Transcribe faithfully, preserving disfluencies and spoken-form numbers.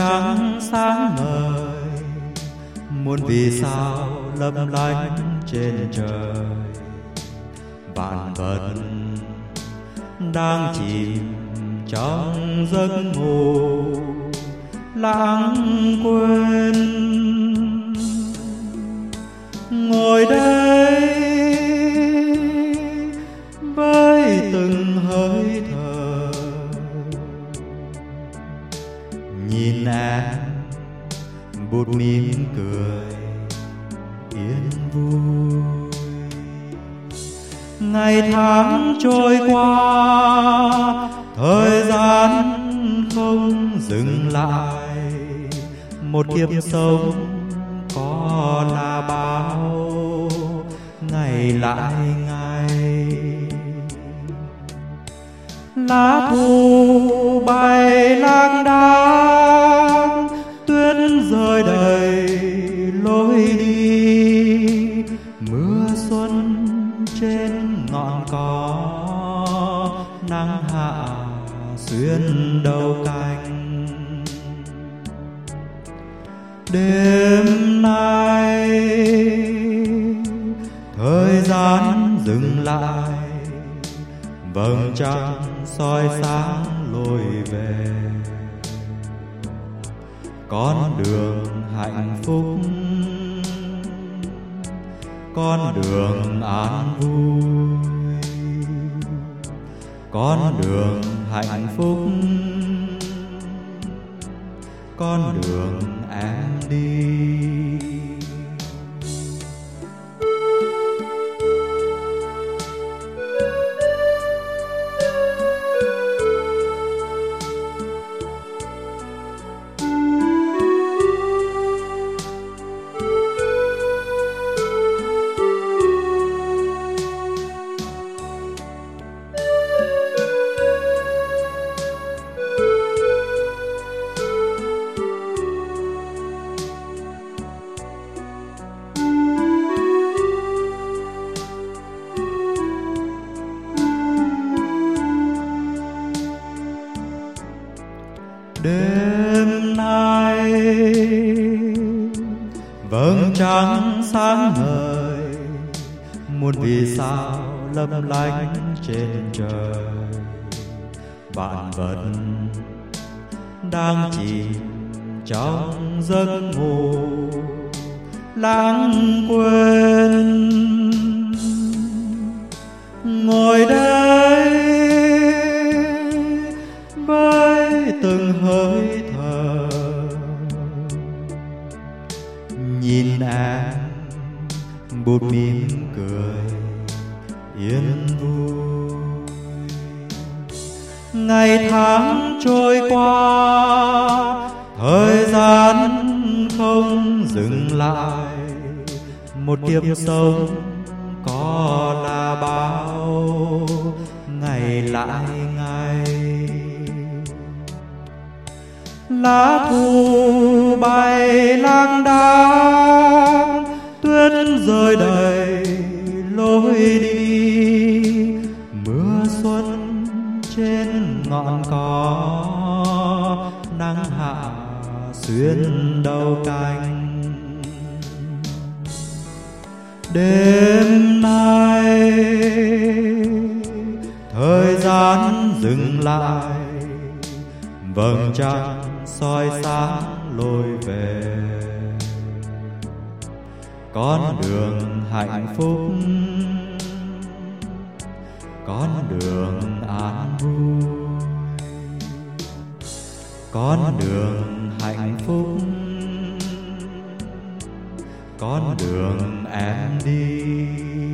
trăng sáng ngời, muôn vì sao lấp lánh trên trời. Vạn vật đang chìm trong giấc ngủ lãng quên. Ngồi đây với từng hơi thở, nhìn em bụt mỉm cười yên vui. Ngày tháng trôi qua, thời gian không dừng lại. Một kiếp sống có là bao ngày lại ngày. Lá thu bay lang đang, tuyết rơi đầy lối đi. Mưa xuân trên ngọn cỏ, nắng hạ xuyên đầu cánh. Đêm nay thời gian dừng lại, vầng trăng soi sáng lối về. Con đường hạnh phúc, con đường an vui, con đường hạnh phúc, con đường em đi. Đêm nay vầng trăng sáng ngời, muôn vì sao lấp lánh trên trời. Vạn vật đang chìm trong giấc ngủ lãng quên. Ngồi đây với từng hơi thở, nhìn em bụt mỉm cười yên vui. Ngày tháng trôi qua, thời gian không dừng lại. Một kiếp sống có là bao ngày lại ngày. Lá thu bay lang đang, tuyết rơi đầy lối đi. Mưa xuân trên ngọn cỏ, nắng hạ xuyên đầu cánh. Đêm nay thời gian dừng lại, vầng trăng soi sáng lối về. Con đường hạnh phúc, con đường an vui, con đường hạnh phúc, con đường em đi.